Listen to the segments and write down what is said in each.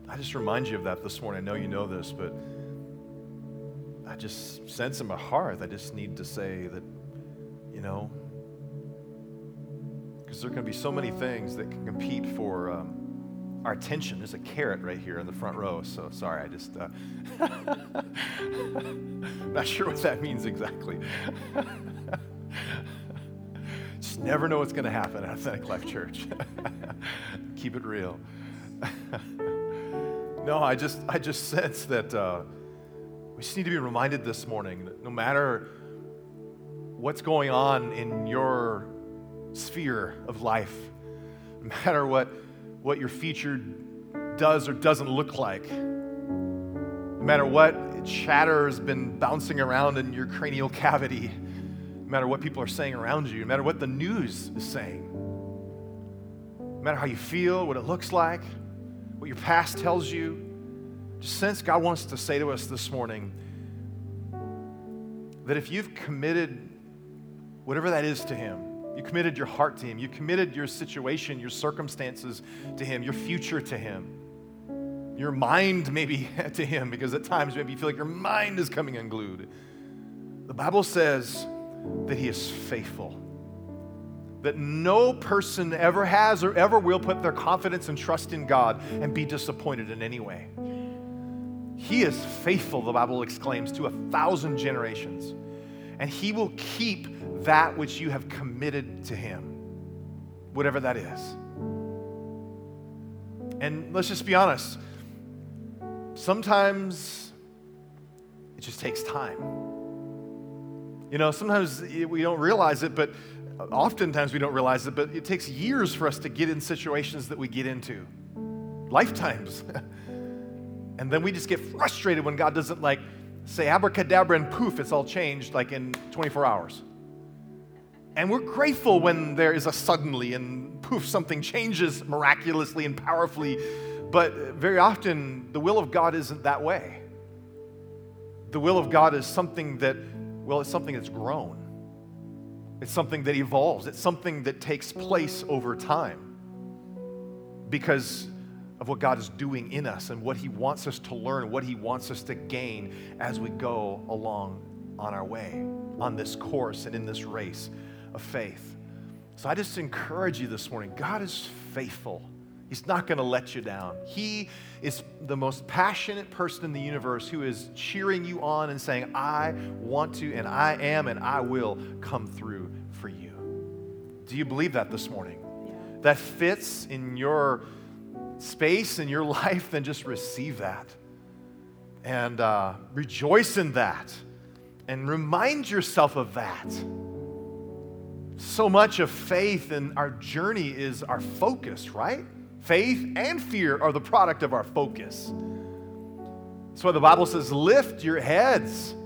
I just remind you of that this morning. I know you know this, but I just sense in my heart, I just need to say that, because there can be so many things that can compete for our attention. There's a carrot right here in the front row, so sorry, I just, not sure what that means exactly. Just never know what's going to happen at Authentic Life Church. Keep it real. No, I just sense that we just need to be reminded this morning that no matter what's going on in your sphere of life, no matter what your future does or doesn't look like, no matter what chatter has been bouncing around in your cranial cavity, no matter what people are saying around you, no matter what the news is saying, no matter how you feel, what it looks like, what your past tells you, just sense God wants to say to us this morning that if you've committed whatever that is to Him, you committed your heart to Him, you committed your situation, your circumstances to Him, your future to Him, your mind maybe to Him, because at times maybe you feel like your mind is coming unglued. The Bible says that He is faithful, that no person ever has or ever will put their confidence and trust in God and be disappointed in any way. He is faithful, the Bible exclaims, to 1,000 generations, and He will keep that which you have committed to Him, whatever that is. And let's just be honest, sometimes it just takes time. Sometimes we don't realize it, but oftentimes we don't realize it, but it takes years for us to get in situations that we get into, lifetimes. And then we just get frustrated when God doesn't say abracadabra and poof, it's all changed in 24 hours. And we're grateful when there is a suddenly and poof, something changes miraculously and powerfully. But very often, the will of God isn't that way. The will of God is something it's something that's grown. It's something that evolves. It's something that takes place over time because of what God is doing in us and what He wants us to learn, what He wants us to gain as we go along on our way, on this course and in this race of faith. So I just encourage you this morning, God is faithful. He's not going to let you down. He is the most passionate person in the universe who is cheering you on and saying, I want to, and I am, and I will come through for you. Do you believe that this morning? Yeah. That fits in your space in your life, then just receive that and rejoice in that and remind yourself of that. So much of faith in our journey is our focus, right? Faith and fear are the product of our focus. That's why the Bible says, lift your heads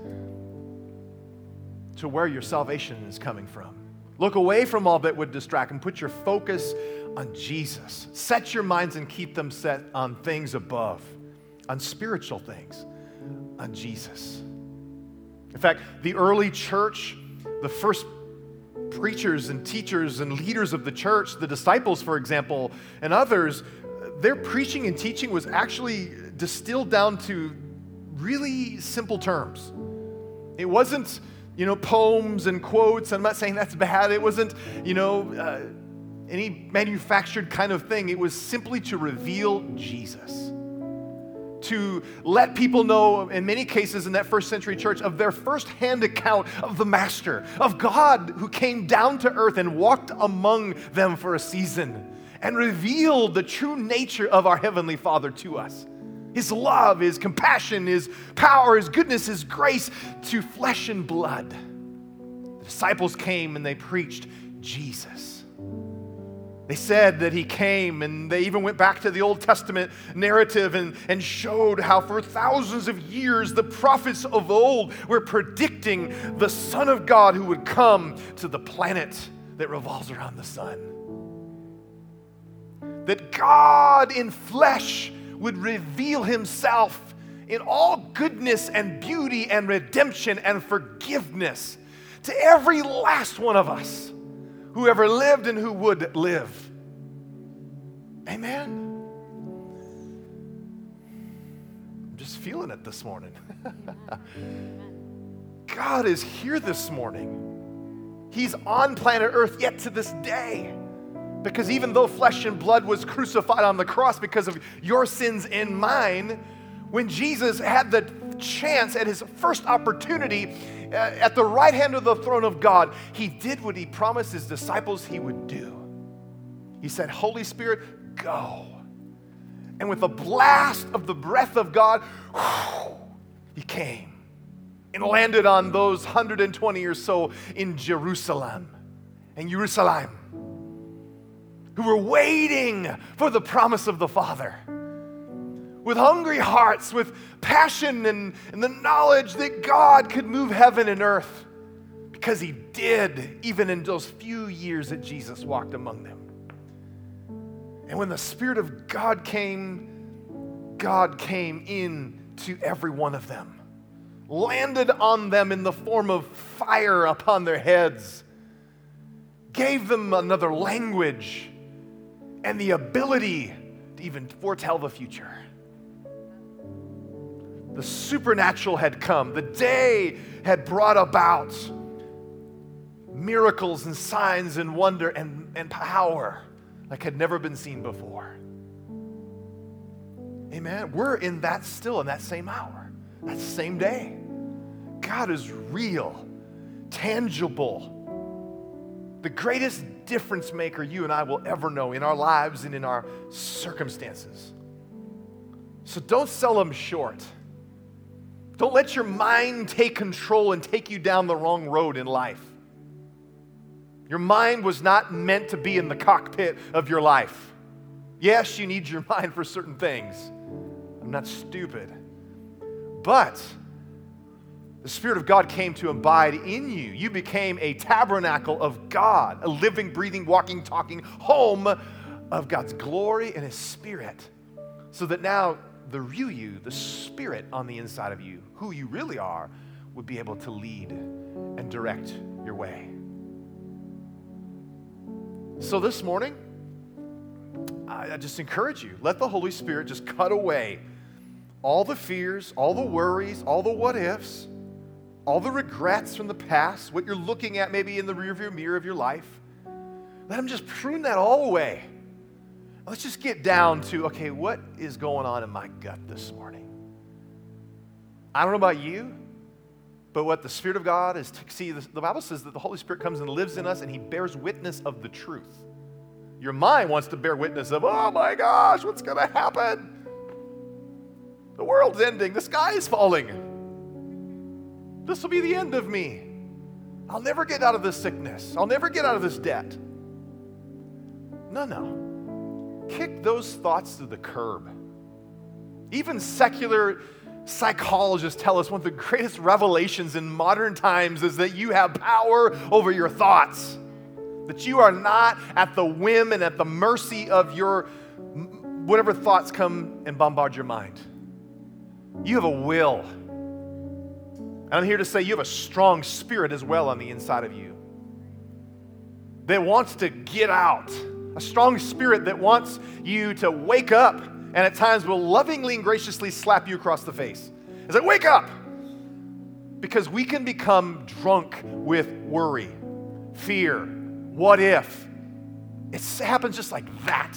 to where your salvation is coming from. Look away from all that would distract and put your focus on Jesus. Set your minds and keep them set on things above, on spiritual things, on Jesus. In fact, the early church, the first preachers and teachers and leaders of the church, the disciples, for example, and others, their preaching and teaching was actually distilled down to really simple terms. It wasn't, poems and quotes. I'm not saying that's bad. It wasn't, any manufactured kind of thing. It was simply to reveal Jesus, to let people know, in many cases in that first century church, of their firsthand account of the Master, of God who came down to earth and walked among them for a season and revealed the true nature of our Heavenly Father to us. His love, His compassion, His power, His goodness, His grace to flesh and blood. The disciples came and they preached Jesus. They said that He came, and they even went back to the Old Testament narrative and showed how for thousands of years the prophets of old were predicting the Son of God who would come to the planet that revolves around the sun. That God in flesh would reveal Himself in all goodness and beauty and redemption and forgiveness to every last one of us who ever lived and who would live. Amen? just feeling it this morning. God is here this morning. He's on planet Earth yet to this day. Because even though flesh and blood was crucified on the cross because of your sins and mine, when Jesus had the chance at his first opportunity at the right hand of the throne of God, he did what he promised his disciples he would do. He said, Holy Spirit, go. And with a blast of the breath of God, he came and landed on those 120 or so in Jerusalem, who were waiting for the promise of the Father. With hungry hearts, with passion and the knowledge that God could move heaven and earth, because he did, even in those few years that Jesus walked among them. And when the Spirit of God came in to every one of them, landed on them in the form of fire upon their heads, gave them another language and the ability to even foretell the future. The supernatural had come. The day had brought about miracles and signs and wonder and power like had never been seen before. Amen. We're in that same hour, that same day. God is real, tangible. The greatest difference maker you and I will ever know in our lives and in our circumstances. So don't sell him short. Don't let your mind take control and take you down the wrong road in life. Your mind was not meant to be in the cockpit of your life. Yes, you need your mind for certain things. I'm not stupid. But the Spirit of God came to abide in you. You became a tabernacle of God, a living, breathing, walking, talking home of God's glory and his Spirit. So that now the real you, the Spirit on the inside of you, who you really are, would be able to lead and direct your way. So this morning, I just encourage you, let the Holy Spirit just cut away all the fears, all the worries, all the what ifs, all the regrets from the past, what you're looking at maybe in the rearview mirror of your life. Let him just prune that all away. Let's just get down to, okay, what is going on in my gut this morning? I don't know about you, but what the Spirit of God is, see, the Bible says that the Holy Spirit comes and lives in us and he bears witness of the truth. Your mind wants to bear witness of, oh my gosh, what's going to happen? The world's ending. The sky is falling. This will be the end of me. I'll never get out of this sickness. I'll never get out of this debt. No. Kick those thoughts to the curb. Even secular psychologists tell us one of the greatest revelations in modern times is that you have power over your thoughts. That you are not at the whim and at the mercy of your whatever thoughts come and bombard your mind. You have a will. And I'm here to say you have a strong spirit as well on the inside of you that wants to get out. A strong spirit that wants you to wake up and at times will lovingly and graciously slap you across the face. It's like, wake up! Because we can become drunk with worry, fear, what if? It happens just like that.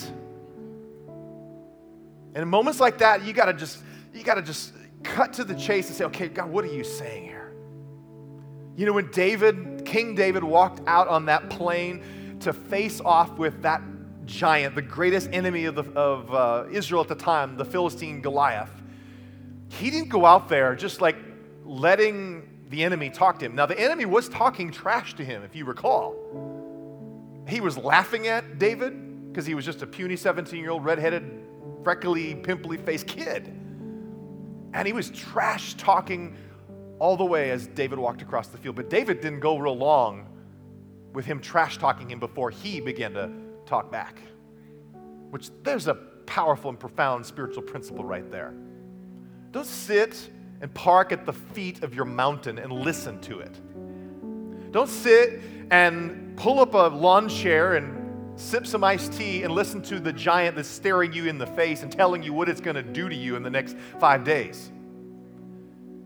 And in moments like that, you gotta just cut to the chase and say, okay, God, what are you saying here? You know, when King David walked out on that plain to face off with that giant, the greatest enemy of Israel at the time, the Philistine Goliath, he didn't go out there just like letting the enemy talk to him. Now, the enemy was talking trash to him, if you recall. He was laughing at David because he was just a puny 17-year-old, redheaded, freckly, pimply-faced kid. And he was trash talking all the way as David walked across the field. But David didn't go real long with him trash talking him before he began to talk back. Which there's a powerful and profound spiritual principle right there. Don't sit and park at the feet of your mountain and listen to it. Don't sit and pull up a lawn chair and sip some iced tea and listen to the giant that's staring you in the face and telling you what it's going to do to you in the next 5 days.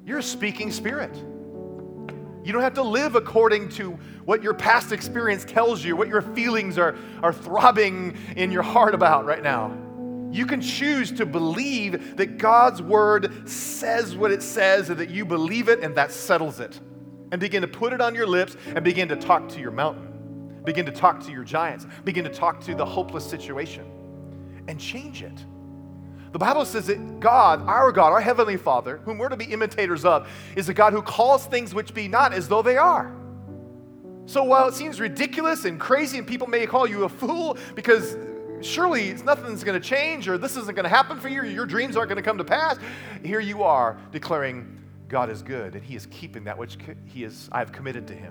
You're a speaking spirit. You don't have to live according to what your past experience tells you, what your feelings are throbbing in your heart about right now. You can choose to believe that God's word says what it says and that you believe it and that settles it. And begin to put it on your lips and begin to talk to your mountain. Begin to talk to your giants. Begin to talk to the hopeless situation and change it. The Bible says that God, our Heavenly Father, whom we're to be imitators of, is a God who calls things which be not as though they are. So while it seems ridiculous and crazy and people may call you a fool because surely nothing's going to change or this isn't going to happen for you or your dreams aren't going to come to pass, here you are declaring God is good and He is keeping that which I have committed to Him.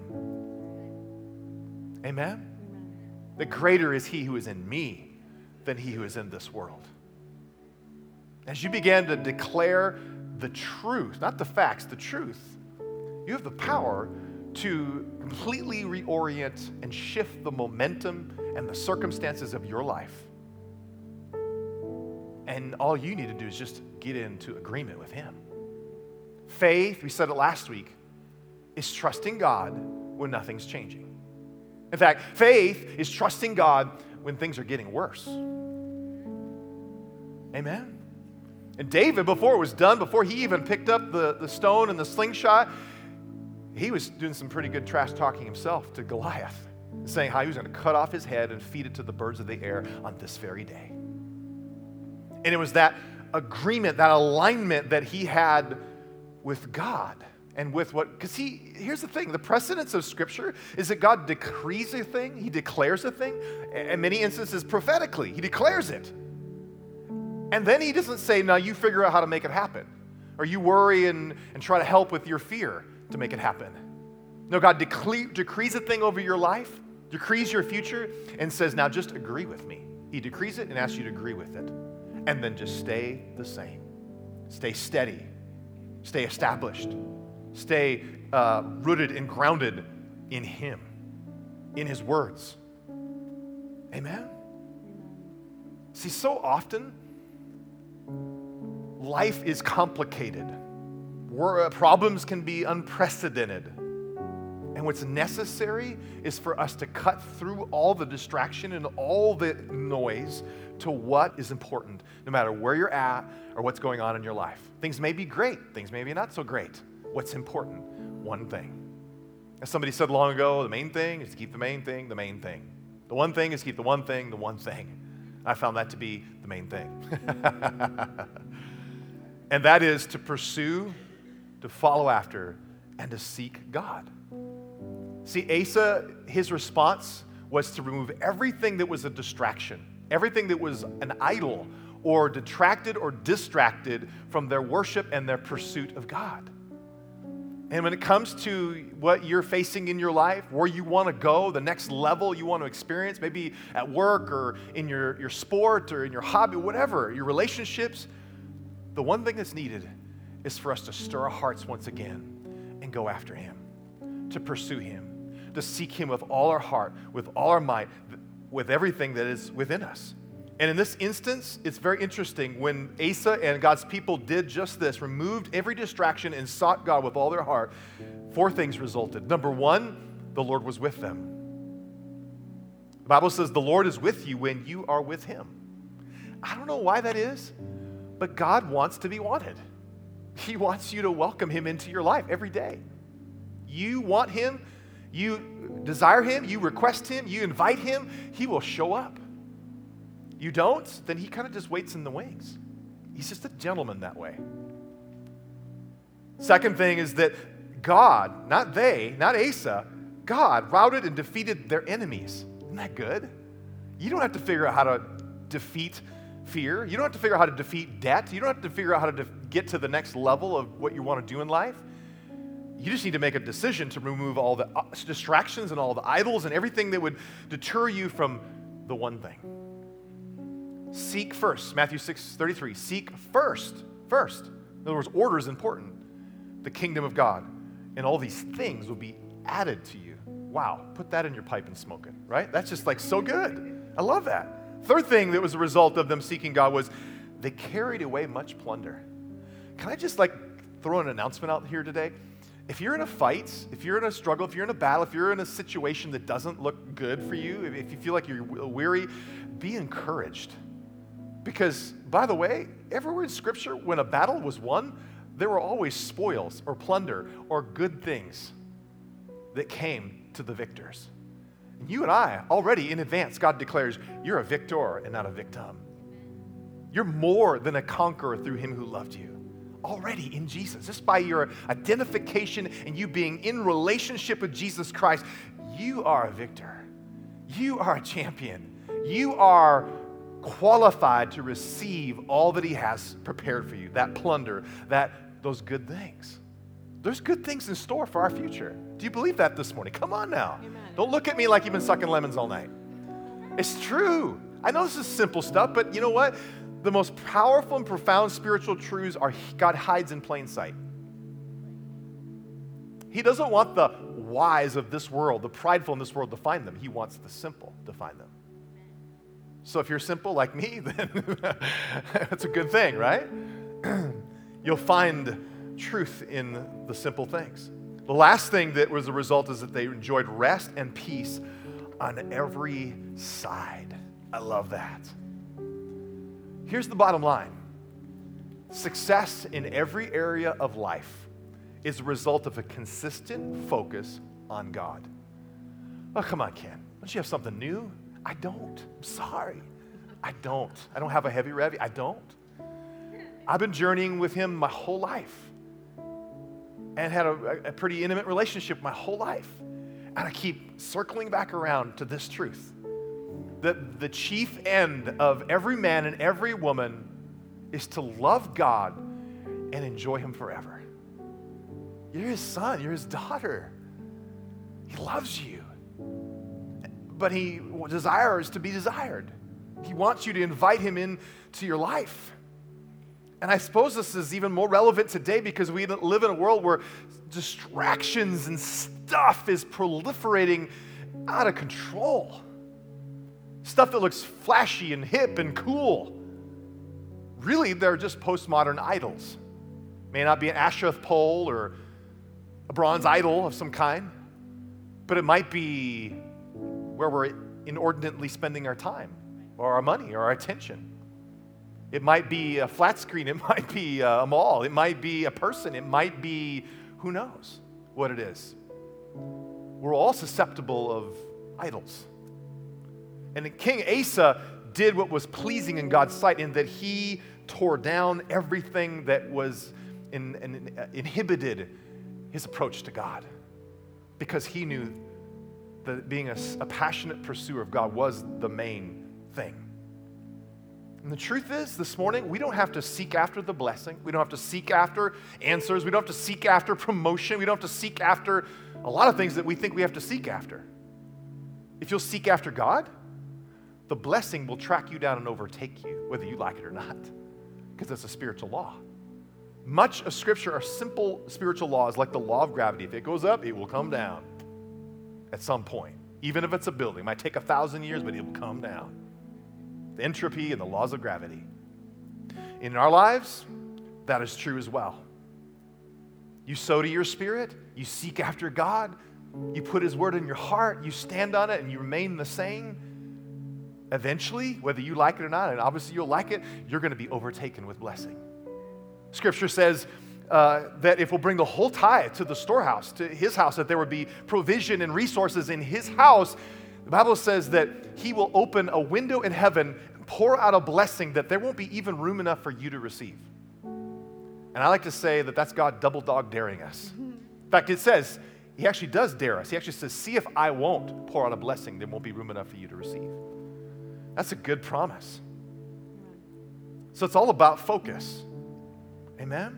Amen? The greater is He who is in me than he who is in this world. As you began to declare the truth, not the facts, the truth, you have the power to completely reorient and shift the momentum and the circumstances of your life. And all you need to do is just get into agreement with Him. Faith, we said it last week, is trusting God when nothing's changing. In fact, faith is trusting God when things are getting worse. Amen? And David, before it was done, before he even picked up the stone and the slingshot, he was doing some pretty good trash talking himself to Goliath, saying how he was going to cut off his head and feed it to the birds of the air on this very day. And it was that agreement, that alignment that he had with God and with what, because here's the thing, the precedence of Scripture is that God decrees a thing, He declares a thing, in many instances prophetically, He declares it. And then He doesn't say, now you figure out how to make it happen, or you worry and try to help with your fear to make it happen. No, God decrees a thing over your life, decrees your future, and says, now just agree with me. He decrees it and asks you to agree with it. And then just stay the same. Stay steady. Stay established. Stay rooted and grounded in Him, in His words. Amen? See, so often, life is complicated. Problems can be unprecedented. And what's necessary is for us to cut through all the distraction and all the noise to what is important, no matter where you're at or what's going on in your life. Things may be great. Things may be not so great. What's important? One thing. As somebody said long ago, the main thing is to keep the main thing, the main thing. The one thing is to keep the one thing, the one thing. I found that to be the main thing. And that is to pursue, to follow after, and to seek God. See, Asa, his response was to remove everything that was a distraction, everything that was an idol or detracted or distracted from their worship and their pursuit of God. And when it comes to what you're facing in your life, where you want to go, the next level you want to experience, maybe at work or in your sport or in your hobby, whatever, your relationships, the one thing that's needed is for us to stir our hearts once again and go after Him, to pursue Him, to seek Him with all our heart, with all our might, with everything that is within us. And in this instance, it's very interesting. When Asa and God's people did just this, removed every distraction and sought God with all their heart, 4 things resulted. Number 1, the Lord was with them. The Bible says the Lord is with you when you are with Him. I don't know why that is, but God wants to be wanted. He wants you to welcome Him into your life every day. You want Him, you desire Him, you request Him, you invite Him, He will show up. You don't, then He kind of just waits in the wings. He's just a gentleman that way. Second thing is that God, not they, not Asa, God routed and defeated their enemies. Isn't that good? You don't have to figure out how to defeat fear. You don't have to figure out how to defeat debt. You don't have to figure out how to get to the next level of what you want to do in life. You just need to make a decision to remove all the distractions and all the idols and everything that would deter you from the one thing. Seek first. Matthew 6:33. Seek first. First. In other words, order is important. The kingdom of God. And all these things will be added to you. Wow. Put that in your pipe and smoke it, right? That's just like so good. I love that. Third thing that was a result of them seeking God was they carried away much plunder. Can I just throw an announcement out here today. If you're in a fight, if you're in a struggle, if you're in a battle, if you're in a situation that doesn't look good for you, if you feel like you're weary, be encouraged. Because, by the way, everywhere in Scripture, when a battle was won, there were always spoils or plunder or good things that came to the victors. And you and I, already in advance, God declares, you're a victor and not a victim. You're more than a conqueror through him who loved you. Already in Jesus, just by your identification and you being in relationship with Jesus Christ, you are a victor. You are a champion. You are qualified to receive all that he has prepared for you, that plunder, those good things. There's good things in store for our future. Do you believe that this morning? Come on now. Amen. Don't look at me like you've been sucking lemons all night. It's true. I know this is simple stuff, but you know what? The most powerful and profound spiritual truths are God hides in plain sight. He doesn't want the wise of this world, the prideful in this world to find them. He wants the simple to find them. So if you're simple like me, then that's a good thing, right? You'll find truth in the simple things. The last thing that was the result is that they enjoyed rest and peace on every side. I love that. Here's the bottom line. Success in every area of life is a result of a consistent focus on God. Oh, come on, Ken. Don't you have something new? I don't. I'm sorry. I don't have a heavy revy. I don't. I've been journeying with him my whole life and had a pretty intimate relationship my whole life. And I keep circling back around to this truth. That the chief end of every man and every woman is to love God and enjoy him forever. You're his son, you're his daughter. He loves you. But he desires to be desired. He wants you to invite him into your life. And I suppose this is even more relevant today because we live in a world where distractions and stuff is proliferating out of control. Stuff that looks flashy and hip and cool. Really, they're just postmodern idols. May not be an Asherah pole or a bronze idol of some kind, but it might be where we're inordinately spending our time or our money or our attention. It might be a flat screen. It might be a mall. It might be a person. It might be, who knows what it is. We're all susceptible of idols. And King Asa did what was pleasing in God's sight in that he tore down everything that was inhibited his approach to God because he knew that being a passionate pursuer of God was the main thing. And the truth is, this morning, we don't have to seek after the blessing. We don't have to seek after answers. We don't have to seek after promotion. We don't have to seek after a lot of things that we think we have to seek after. If you'll seek after God, the blessing will track you down and overtake you, whether you like it or not, because it's a spiritual law. Much of Scripture are simple spiritual laws like the law of gravity. If it goes up, it will come down at some point. Even if it's a building. It might take 1,000 years, but it will come down. The entropy and the laws of gravity. In our lives, that is true as well. You sow to your spirit, you seek after God, you put his word in your heart, you stand on it, and you remain the same. Eventually, whether you like it or not, and obviously you'll like it, you're going to be overtaken with blessing. Scripture says that if we'll bring the whole tithe to the storehouse, to his house, that there would be provision and resources in his house. The Bible says that he will open a window in heaven and pour out a blessing that there won't be even room enough for you to receive. And I like to say that that's God double dog daring us. In fact, it says, he actually does dare us. He actually says, see if I won't pour out a blessing, there won't be room enough for you to receive. That's a good promise. So it's all about focus. Amen?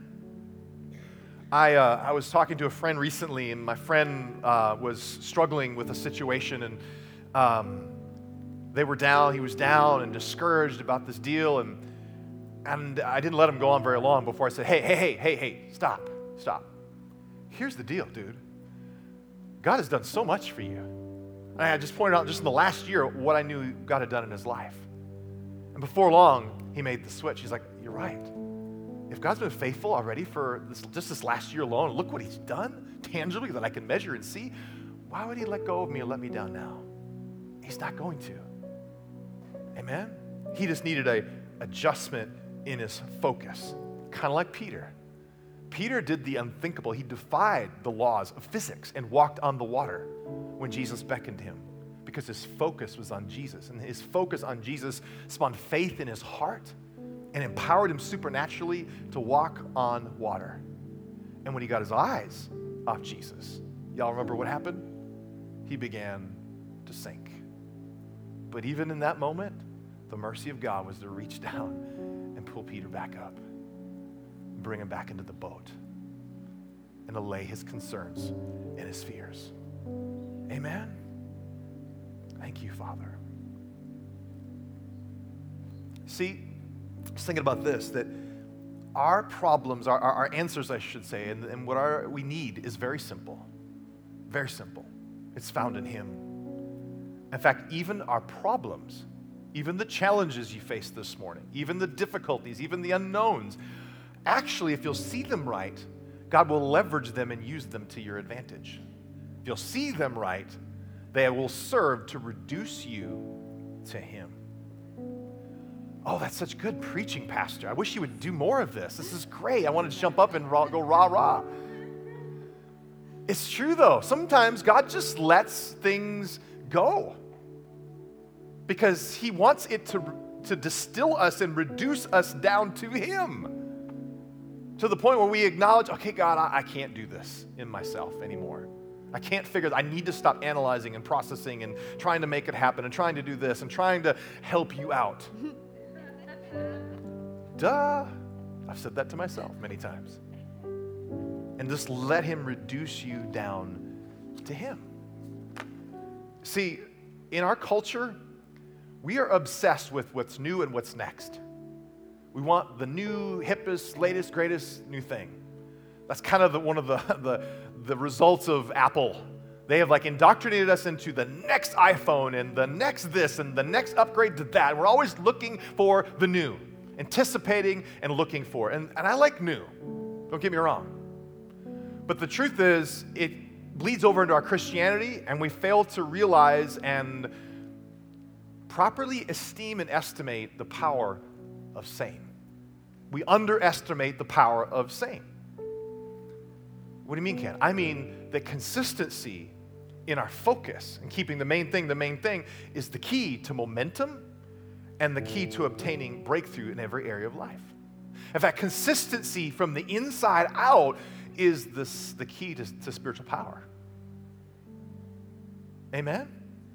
I was talking to a friend recently, and my friend was struggling with a situation, and they were down. He was down and discouraged about this deal, and I didn't let him go on very long before I said, hey, stop. Here's the deal, dude. God has done so much for you. And I just pointed out just in the last year what I knew God had done in his life. And before long, he made the switch. He's like, you're right. If God's been faithful already for just this last year alone, look what he's done tangibly that I can measure and see, why would he let go of me or let me down now? He's not going to. Amen? He just needed an adjustment in his focus, kind of like Peter. Peter did the unthinkable. He defied the laws of physics and walked on the water when Jesus beckoned him because his focus was on Jesus. And his focus on Jesus spawned faith in his heart and empowered him supernaturally to walk on water. And when he got his eyes off Jesus, y'all remember what happened? He began to sink. But even in that moment, the mercy of God was to reach down and pull Peter back up, bring him back into the boat, and allay his concerns and his fears. Amen? Thank you, Father. See, I was thinking about this, that our problems, our answers, I should say, and what we need is very simple. Very simple. It's found in him. In fact, even our problems, even the challenges you face this morning, even the difficulties, even the unknowns, actually, if you'll see them right, God will leverage them and use them to your advantage. If you'll see them right, they will serve to reduce you to him. Oh, that's such good preaching, Pastor. I wish you would do more of this. This is great. I want to jump up and go rah. It's true, though. Sometimes God just lets things go because he wants it to distill us and reduce us down to him, to the point where we acknowledge, okay, God, I can't do this in myself anymore. I can't figure I need to stop analyzing and processing and trying to make it happen and trying to do this and trying to help you out. Duh. I've said that to myself many times. And just let him reduce you down to him. See, in our culture, we are obsessed with what's new and what's next. We want the new, hippest, latest, greatest new thing. That's kind of one of the results of Apple. They have indoctrinated us into the next iPhone and the next this and the next upgrade to that. We're always looking for the new, anticipating and looking for. And I like new, don't get me wrong. But the truth is, it bleeds over into our Christianity, and we fail to realize and properly esteem and estimate the power of same. We underestimate the power of same. What do you mean, Ken? I mean the consistency in our focus and keeping the main thing is the key to momentum and the key to obtaining breakthrough in every area of life. In fact, consistency from the inside out is the key to spiritual power. Amen?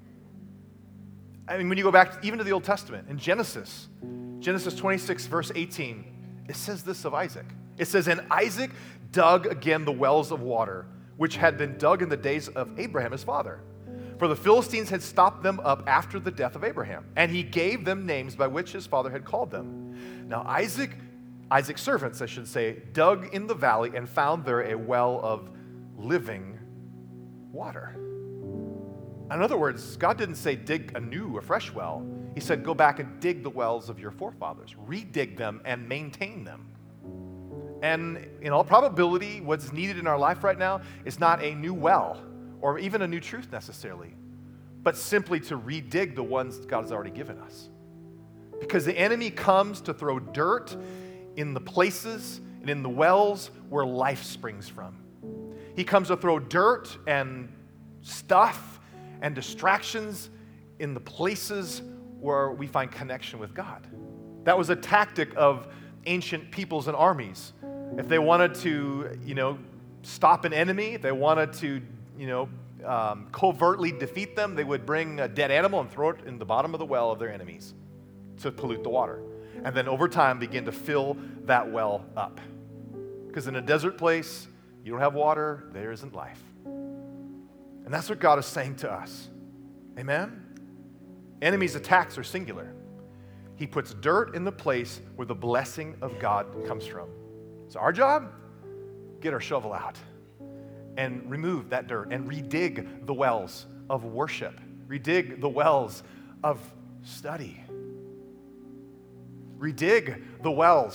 I mean, when you go back even to the Old Testament, in Genesis 26, verse 18, it says this of Isaac. It says, and Isaac dug again the wells of water, which had been dug in the days of Abraham his father. For the Philistines had stopped them up after the death of Abraham, and he gave them names by which his father had called them. Now Isaac's servants, I should say, dug in the valley and found there a well of living water. In other words, God didn't say dig a fresh well. He said go back and dig the wells of your forefathers, redig them and maintain them. And in all probability, what's needed in our life right now is not a new well or even a new truth necessarily, but simply to redig the ones God has already given us. Because the enemy comes to throw dirt in the places and in the wells where life springs from. He comes to throw dirt and stuff and distractions in the places where we find connection with God. That was a tactic of ancient peoples and armies. If they wanted to, stop an enemy, if they wanted to, covertly defeat them, they would bring a dead animal and throw it in the bottom of the well of their enemies to pollute the water. And then over time begin to fill that well up. Because in a desert place, you don't have water, there isn't life. And that's what God is saying to us. Amen? Enemy's attacks are singular. He puts dirt in the place where the blessing of God comes from. So our job, get our shovel out and remove that dirt and redig the wells of worship. Redig the wells of study. Redig the wells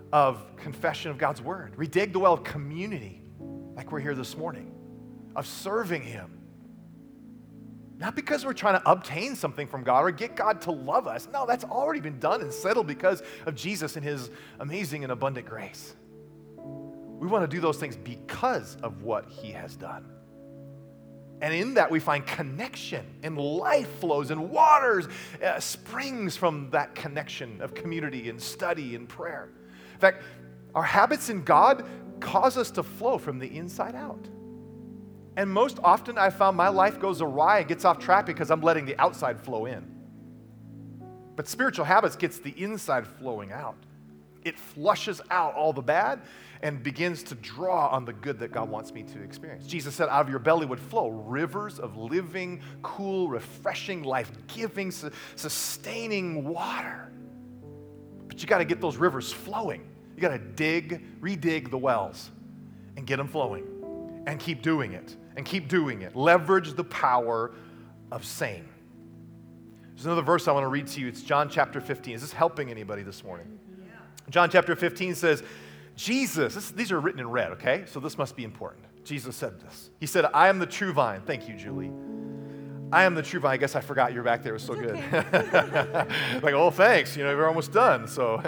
of confession of God's word. Redig the well of community, like we're here this morning, of serving him. Not because we're trying to obtain something from God or get God to love us. No, that's already been done and settled because of Jesus and his amazing and abundant grace. We want to do those things because of what he has done. And in that we find connection, and life flows, and waters springs from that connection of community and study and prayer. In fact, our habits in God cause us to flow from the inside out. And most often I found my life goes awry and gets off track because I'm letting the outside flow in. But spiritual habits gets the inside flowing out. It flushes out all the bad and begins to draw on the good that God wants me to experience. Jesus said, out of your belly would flow rivers of living, cool, refreshing, life-giving, sustaining water. But you got to get those rivers flowing. You got to redig the wells and get them flowing and keep doing it and keep doing it. Leverage the power of saying. There's another verse I want to read to you. It's John chapter 15. Is this helping anybody this morning? Yeah. John chapter 15 says, these are written in red, okay? So this must be important. Jesus said this. He said, I am the true vine. Thank you, Julie. I am the true vine. I guess I forgot you're back there. It was so good. Okay. Like, oh, thanks. We're almost done. So,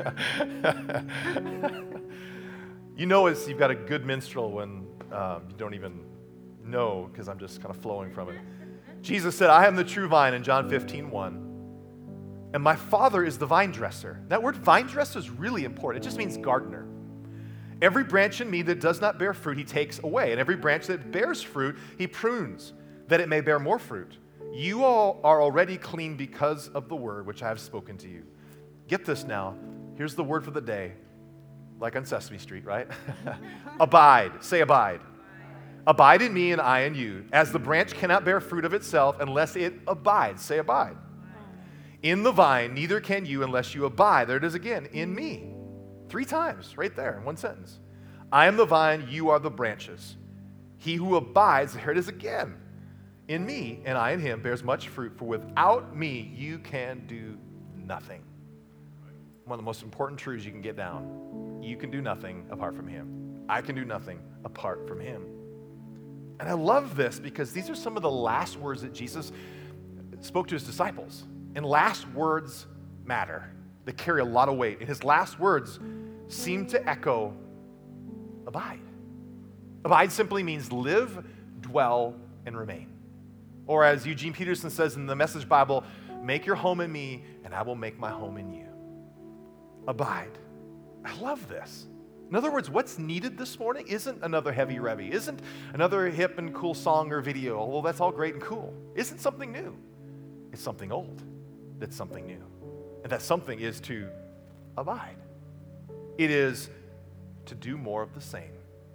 you've got a good minstrel when you don't even know, because I'm just kind of flowing from it. Jesus said, I am the true vine in John 15:1. And my Father is the vine dresser. That word vine dresser is really important. It just means gardener. Every branch in me that does not bear fruit, he takes away. And every branch that bears fruit, he prunes, that it may bear more fruit. You all are already clean because of the word which I have spoken to you. Get this now. Here's the word for the day. Like on Sesame Street, right? Abide. Say abide. Abide in me and I in you. As the branch cannot bear fruit of itself unless it abides. Say abide. In the vine, neither can you unless you abide. There it is again. In me. 3 times, right there in one sentence. I am the vine, you are the branches. He who abides, here it is again, in me and I in him bears much fruit, for without me you can do nothing. One of the most important truths you can get down. You can do nothing apart from him. I can do nothing apart from him. And I love this because these are some of the last words that Jesus spoke to his disciples. And last words matter. They carry a lot of weight. And his last words seem to echo abide. Abide simply means live, dwell, and remain. Or as Eugene Peterson says in the Message Bible, make your home in me, and I will make my home in you. Abide. I love this. In other words, what's needed this morning isn't another heavy revy, isn't another hip and cool song or video, although that's all great and cool. Isn't something new. It's something old that's something new. And that something is to abide. It is to do more of the same.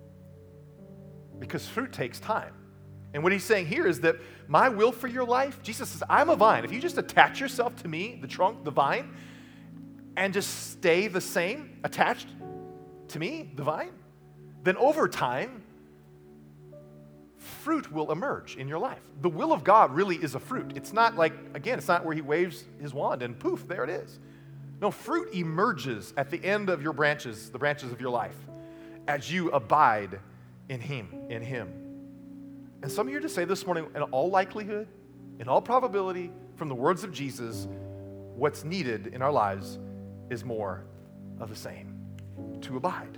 Because fruit takes time. And what he's saying here is that my will for your life, Jesus says, I'm a vine. If you just attach yourself to me, the trunk, the vine, and just stay the same, attached to me, the vine, then over time, fruit will emerge in your life. The will of God really is a fruit. It's not like, again, it's not where he waves his wand and poof, there it is. No, fruit emerges at the end of your branches, the branches of your life, as you abide in him, And some of you are to say this morning, in all likelihood, in all probability, from the words of Jesus, what's needed in our lives is more of the same, to abide.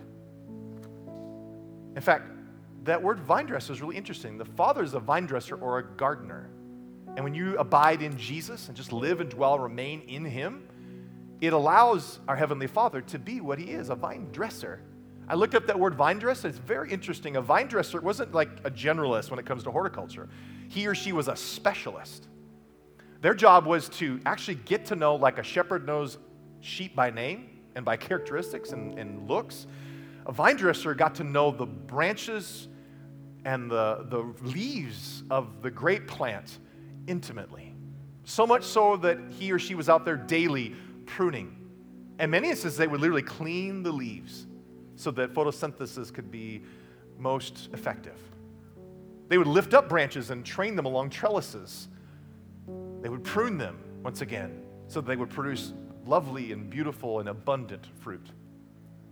In fact, that word vine dresser is really interesting. The Father is a vine dresser or a gardener. And when you abide in Jesus and just live and dwell, remain in him, it allows our Heavenly Father to be what he is, a vine dresser. I looked up that word vine dresser. It's very interesting. A vine dresser wasn't like a generalist when it comes to horticulture. He or she was a specialist. Their job was to actually get to know, like a shepherd knows sheep by name and by characteristics and looks. A vine dresser got to know the branches and the leaves of the grape plant intimately. So much so that he or she was out there daily pruning. In many instances, they would literally clean the leaves so that photosynthesis could be most effective. They would lift up branches and train them along trellises. They would prune them, once again, so that they would produce lovely and beautiful and abundant fruit.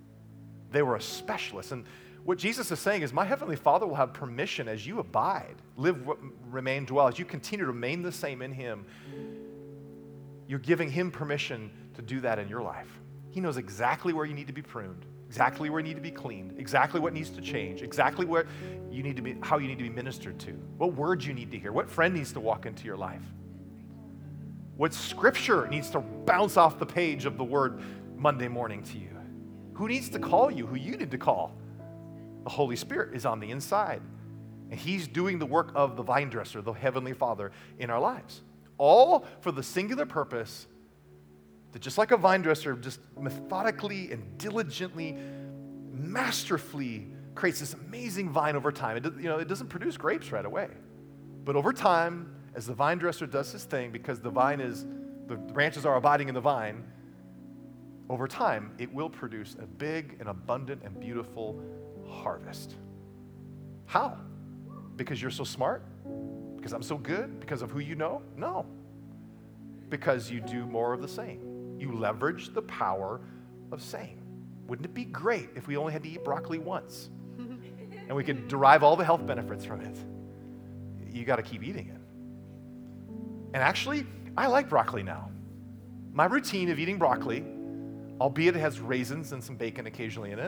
They were a specialist. And what Jesus is saying is, my heavenly Father will have permission as you abide, live, remain, dwell, as you continue to remain the same in him. You're giving him permission to do that in your life. He knows exactly where you need to be pruned, exactly where you need to be cleaned, exactly what needs to change, exactly where you need to be, how you need to be ministered to, what words you need to hear, what friend needs to walk into your life, what scripture needs to bounce off the page of the word Monday morning to you, who needs to call you, who you need to call. The Holy Spirit is on the inside, and he's doing the work of the vine dresser, the Heavenly Father, in our lives. All for the singular purpose that, just like a vine dresser, just methodically and diligently, masterfully creates this amazing vine over time. It doesn't produce grapes right away. But over time, as the vine dresser does his thing, because the branches are abiding in the vine, over time, it will produce a big and abundant and beautiful harvest. How? Because you're so smart? Because I'm so good? Because of who you know? No. Because you do more of the same. You leverage the power of saying. Wouldn't it be great if we only had to eat broccoli once and we could derive all the health benefits from it? You got to keep eating it. And actually, I like broccoli now. My routine of eating broccoli, albeit it has raisins and some bacon occasionally in it,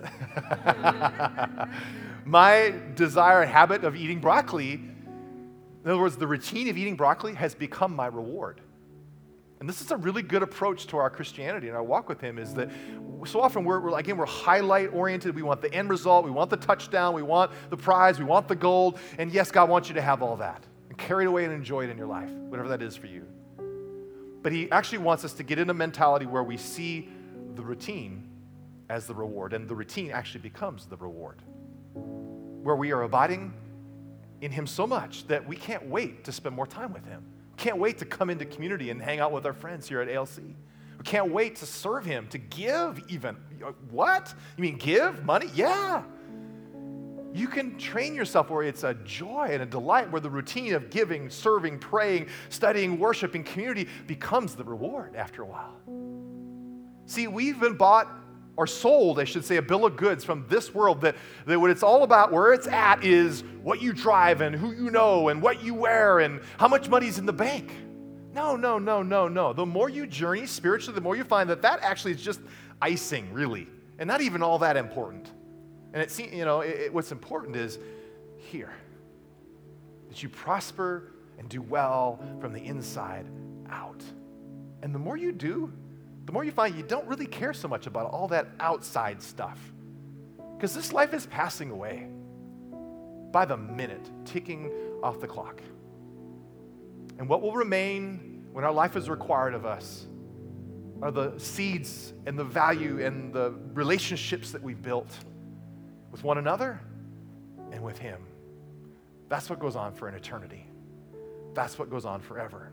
my desire and habit of eating broccoli, in other words, the routine of eating broccoli has become my reward. And this is a really good approach to our Christianity and our walk with him, is that so often we're highlight oriented. We want the end result. We want the touchdown. We want the prize. We want the gold. And yes, God wants you to have all that and carry it away and enjoy it in your life, whatever that is for you. But he actually wants us to get in a mentality where we see the routine as the reward, and the routine actually becomes the reward, where we are abiding in him so much that we can't wait to spend more time with him. Can't wait to come into community and hang out with our friends here at ALC. We can't wait to serve him, to give even. What? You mean give money? Yeah. You can train yourself where it's a joy and a delight, where the routine of giving, serving, praying, studying, worshiping, community becomes the reward after a while. See, we've been bought, or sold, I should say, a bill of goods from this world that what it's all about, where it's at, is what you drive and who you know and what you wear and how much money's in the bank. No. The more you journey spiritually, the more you find that actually is just icing, really, and not even all that important. And what's important is here, that you prosper and do well from the inside out. And the more you do, the more you find you don't really care so much about all that outside stuff. Because this life is passing away by the minute, ticking off the clock. And what will remain when our life is required of us are the seeds and the value and the relationships that we've built with one another and with him. That's what goes on for an eternity. That's what goes on forever.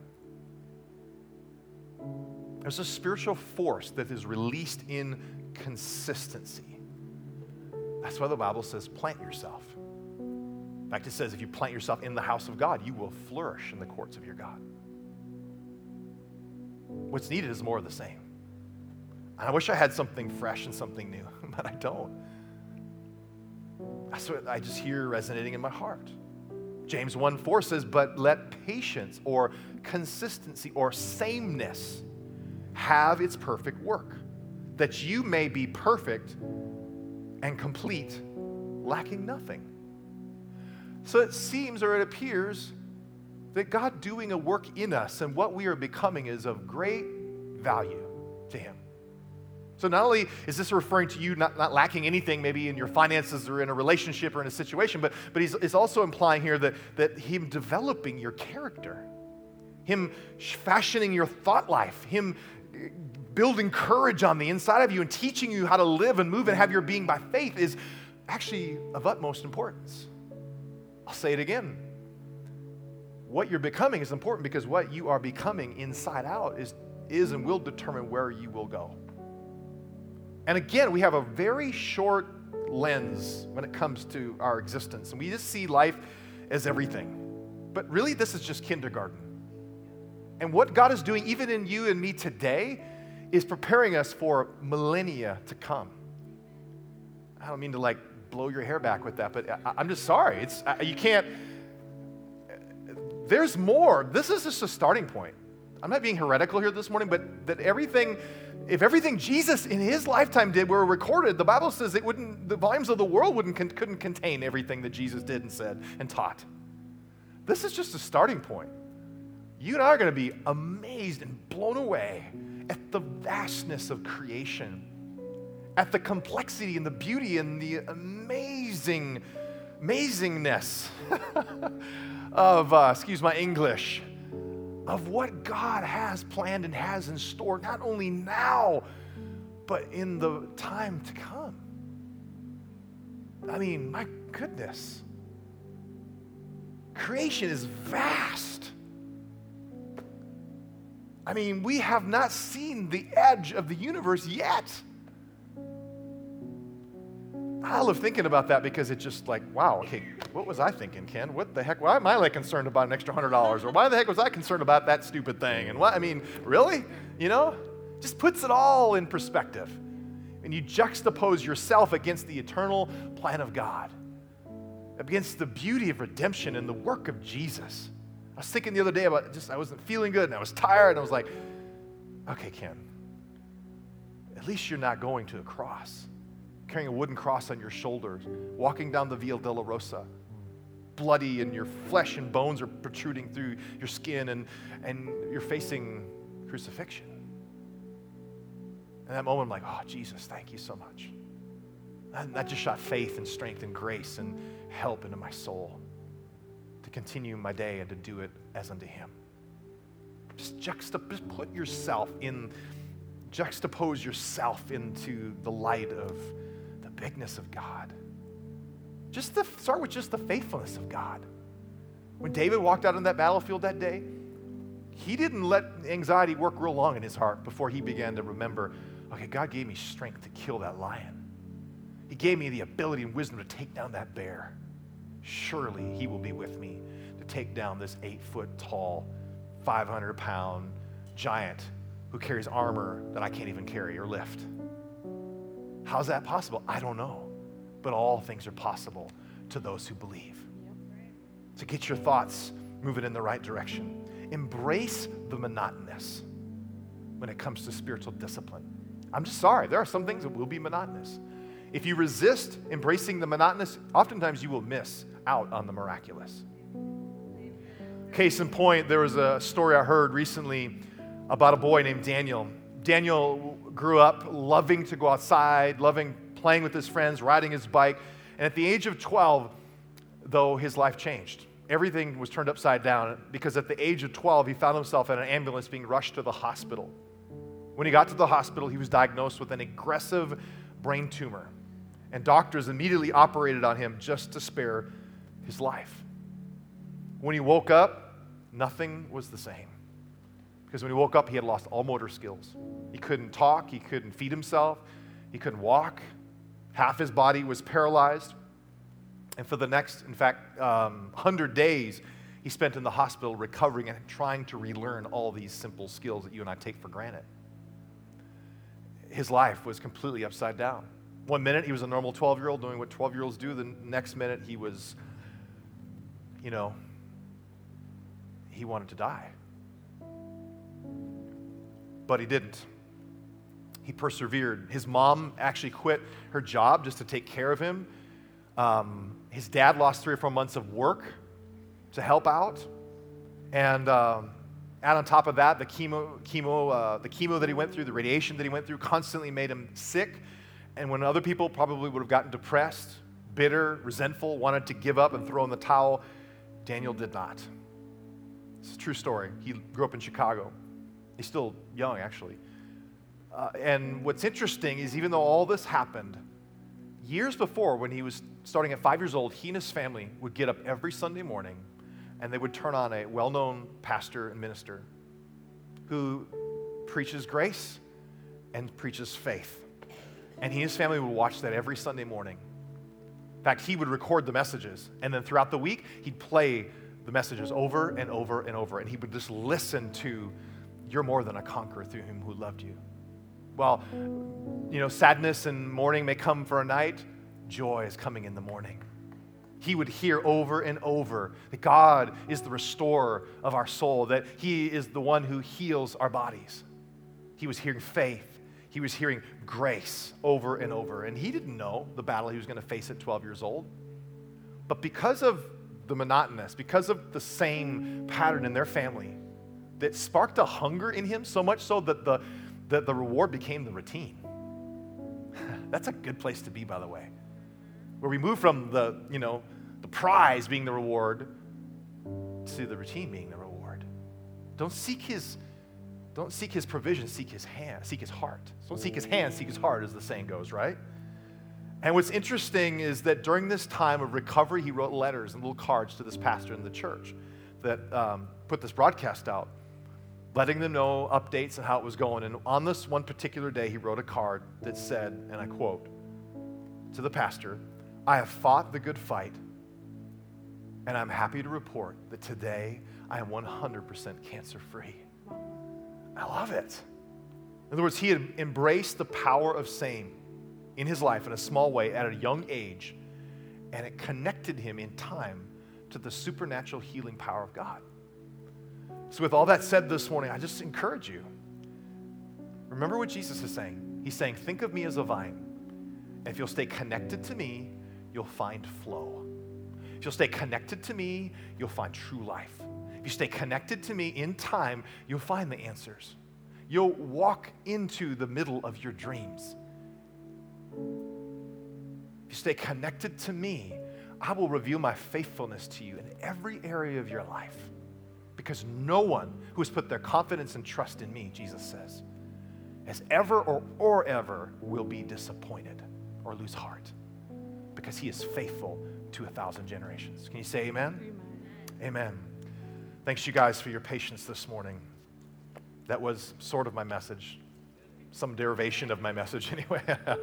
There's a spiritual force that is released in consistency. That's why the Bible says, plant yourself. In fact, it says if you plant yourself in the house of God, you will flourish in the courts of your God. What's needed is more of the same. And I wish I had something fresh and something new, but I don't. That's what I just hear resonating in my heart. James 1:4 says, but let patience or consistency or sameness have its perfect work, that you may be perfect and complete, lacking nothing. So it seems, or it appears, that God doing a work in us and what we are becoming is of great value to him. So not only is this referring to you not lacking anything maybe in your finances or in a relationship or in a situation, but he's also implying here that him developing your character, him fashioning your thought life, him building courage on the inside of you and teaching you how to live and move and have your being by faith is actually of utmost importance. I'll say it again. What you're becoming is important because what you are becoming inside out is and will determine where you will go. And again, we have a very short lens when it comes to our existence, and we just see life as everything. But really, this is just kindergarten. And what God is doing, even in you and me today, is preparing us for millennia to come. I don't mean to like blow your hair back with that, but I'm just sorry. You can't, there's more. This is just a starting point. I'm not being heretical here this morning, but that if everything Jesus in his lifetime did were recorded, the Bible says the volumes of the world couldn't contain everything that Jesus did and said and taught. This is just a starting point. You and I are going to be amazed and blown away at the vastness of creation, at the complexity and the beauty and the amazingness of, excuse my English, of what God has planned and has in store, not only now, but in the time to come. I mean, my goodness. Creation is vast. I mean, we have not seen the edge of the universe yet. I love thinking about that because it's just like, wow, okay, what was I thinking, Ken? What the heck? Why am I like concerned about an extra $100? Or why the heck was I concerned about that stupid thing? And what, I mean, really? You know? Just puts it all in perspective. And you juxtapose yourself against the eternal plan of God, against the beauty of redemption and the work of Jesus. I was thinking the other day about I wasn't feeling good and I was tired and I was like, okay, Ken, at least you're not going to a cross, carrying a wooden cross on your shoulders, walking down the Via Dolorosa, bloody and your flesh and bones are protruding through your skin and you're facing crucifixion. And that moment I'm like, oh, Jesus, thank you so much. And that just shot faith and strength and grace and help into my soul to continue my day and to do it as unto him. Just juxtapose yourself into the light of the bigness of God. Start with just the faithfulness of God. When David walked out on that battlefield that day, he didn't let anxiety work real long in his heart before he began to remember, okay, God gave me strength to kill that lion. He gave me the ability and wisdom to take down that bear. Surely he will be with me to take down this 8-foot tall, 500-pound giant who carries armor that I can't even carry or lift. How's that possible? I don't know. But all things are possible to those who believe. So get your thoughts moving in the right direction. Embrace the monotonous when it comes to spiritual discipline. I'm just sorry. There are some things that will be monotonous. If you resist embracing the monotonous, oftentimes you will miss out on the miraculous. Case in point, there was a story I heard recently about a boy named Daniel. Daniel grew up loving to go outside, loving playing with his friends, riding his bike. And at the age of 12, though, his life changed. Everything was turned upside down because at the age of 12, he found himself in an ambulance being rushed to the hospital. When he got to the hospital, he was diagnosed with an aggressive brain tumor. And doctors immediately operated on him just to spare his life. When he woke up, nothing was the same. Because when he woke up, he had lost all motor skills. He couldn't talk, he couldn't feed himself, he couldn't walk. Half his body was paralyzed. And for the next, 100 days, he spent in the hospital recovering and trying to relearn all these simple skills that you and I take for granted. His life was completely upside down. One minute, he was a normal 12-year-old doing what 12-year-olds do. The next minute, he was, he wanted to die. But he didn't. He persevered. His mom actually quit her job just to take care of him. His dad lost 3 or 4 months of work to help out. And add on top of that, the chemo that he went through, the radiation that he went through constantly made him sick. And when other people probably would have gotten depressed, bitter, resentful, wanted to give up and throw in the towel, Daniel did not. It's a true story. He grew up in Chicago. He's still young, actually. And what's interesting is even though all this happened, years before, when he was starting at 5 years old, he and his family would get up every Sunday morning and they would turn on a well-known pastor and minister who preaches grace and preaches faith. And he and his family would watch that every Sunday morning. In fact, he would record the messages, and then throughout the week, he'd play the messages over and over and over, and he would just listen to, "You're more than a conqueror through him who loved you." Well, sadness and mourning may come for a night, joy is coming in the morning. He would hear over and over that God is the restorer of our soul, that He is the one who heals our bodies. He was hearing faith. He was hearing grace over and over. And he didn't know the battle he was going to face at 12 years old. But because of the monotonous, because of the same pattern in their family, that sparked a hunger in him so much so that the reward became the routine. That's a good place to be, by the way. Where we move from the prize being the reward to the routine being the reward. Don't seek his provision, seek his hand, seek his heart. Don't seek his hand, seek his heart, as the saying goes, right? And what's interesting is that during this time of recovery, he wrote letters and little cards to this pastor in the church that put this broadcast out, letting them know updates on how it was going. And on this one particular day, he wrote a card that said, and I quote, to the pastor, "I have fought the good fight, and I'm happy to report that today I am 100% cancer-free." I love it. In other words, he had embraced the power of same in his life in a small way at a young age, and it connected him in time to the supernatural healing power of God. So with all that said this morning, I just encourage you. Remember what Jesus is saying. He's saying, think of me as a vine. And if you'll stay connected to me, you'll find flow. If you'll stay connected to me, you'll find true life. If you stay connected to me in time, you'll find the answers. You'll walk into the middle of your dreams. If you stay connected to me, I will reveal my faithfulness to you in every area of your life. Because no one who has put their confidence and trust in me, Jesus says, has ever or ever will be disappointed or lose heart. Because he is faithful to 1,000 generations. Can you say amen? Amen. Thanks, you guys, for your patience this morning. That was sort of my message. Some derivation of my message, anyway.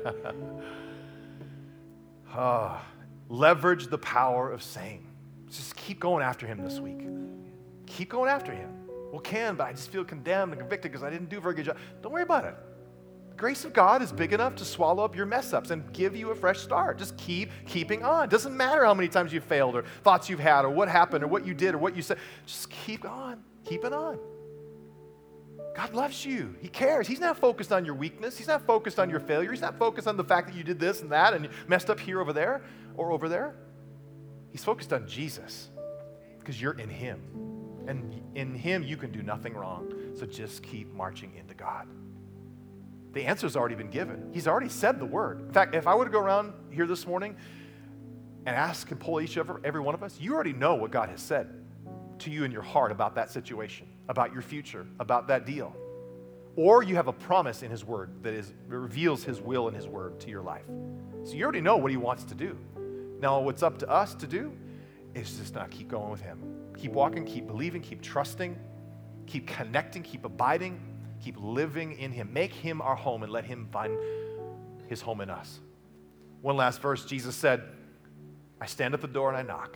Leverage the power of same. Just keep going after him this week. Keep going after him. Well, but I just feel condemned and convicted because I didn't do a very good job. Don't worry about it. The grace of God is big enough to swallow up your mess-ups and give you a fresh start. Just keeping on. Doesn't matter how many times you've failed or thoughts you've had or what happened or what you did or what you said. Just keep on. Keep it on. God loves you. He cares. He's not focused on your weakness. He's not focused on your failure. He's not focused on the fact that you did this and that and you messed up here, over there, or over there. He's focused on Jesus because you're in him. And in him, you can do nothing wrong. So just keep marching into God. The answer's already been given. He's already said the word. In fact, if I were to go around here this morning and ask and poll every one of us, you already know what God has said to you in your heart about that situation, about your future, about that deal. Or you have a promise in his word that reveals his will and his word to your life. So you already know what he wants to do. Now, what's up to us to do is just not keep going with him. Keep walking, keep believing, keep trusting, keep connecting, keep abiding, keep living in him. Make him our home and let him find his home in us. One last verse, Jesus said, I stand at the door and I knock.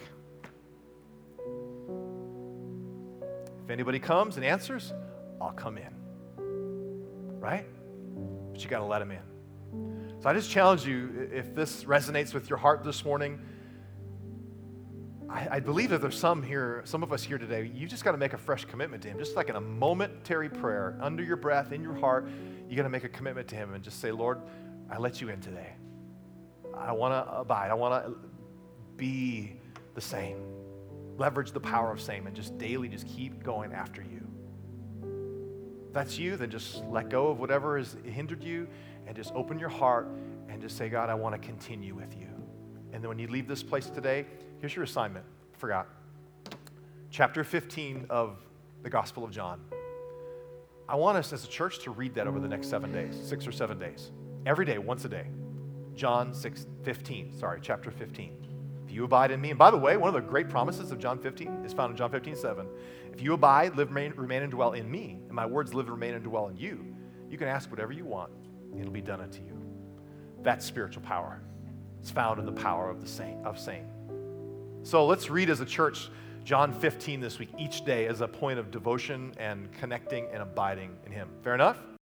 If anybody comes and answers, I'll come in. Right? But you got to let him in. So I just challenge you, if this resonates with your heart this morning, I believe that there's some of us here today, you just got to make a fresh commitment to him. Just like in a momentary prayer, under your breath, in your heart, you got to make a commitment to him and just say, Lord, I let you in today. I want to abide. I want to be the same. Leverage the power of same and just daily just keep going after you. If that's you, then just let go of whatever has hindered you and just open your heart and just say, God, I want to continue with you. And then when you leave this place today, here's your assignment. Forgot. Chapter 15 of the Gospel of John. I want us as a church to read that over the next 7 days, 6 or 7 days. Every day, once a day. John chapter 15. If you abide in me, and by the way, one of the great promises of John 15 is found in John 15:7. If you abide, remain and dwell in me, and my words live, remain, and dwell in you, you can ask whatever you want. It'll be done unto you. That's spiritual power. It's found in the power of same. So let's read as a church John 15 this week, each day as a point of devotion and connecting and abiding in him. Fair enough?